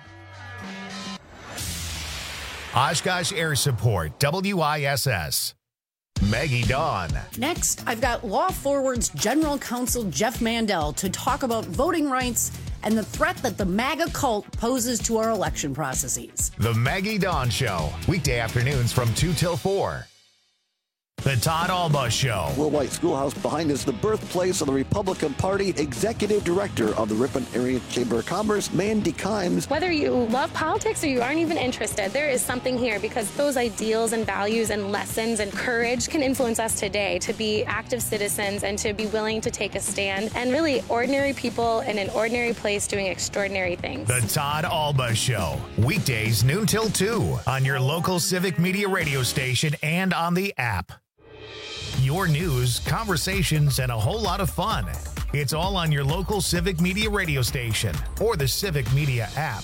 Oshkosh Air Support, W I S S. Maggie Dawn. Next, I've got Law Forward's General Counsel Jeff Mandel to talk about voting rights and the threat that the MAGA cult poses to our election processes. The Maggie Dawn Show, weekday afternoons from two till four. The Todd Alba Show. Will White Schoolhouse behind is the birthplace of the Republican Party. Executive Director of the Ripon Area Chamber of Commerce, Mandy Kimes. Whether you love politics or you aren't even interested, there is something here because those ideals and values and lessons and courage can influence us today to be active citizens and to be willing to take a stand and really ordinary people in an ordinary place doing extraordinary things. The Todd Alba Show. Weekdays noon till two on your local Civic Media radio station and on the app. Your news, conversations, and a whole lot of fun. It's all on your local Civic Media radio station or the Civic Media app.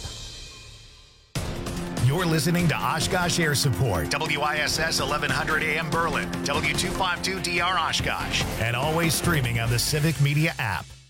You're listening to Oshkosh Air Support, W I S S eleven hundred A M Berlin, W two fifty-two D R Oshkosh, and always streaming on the Civic Media app.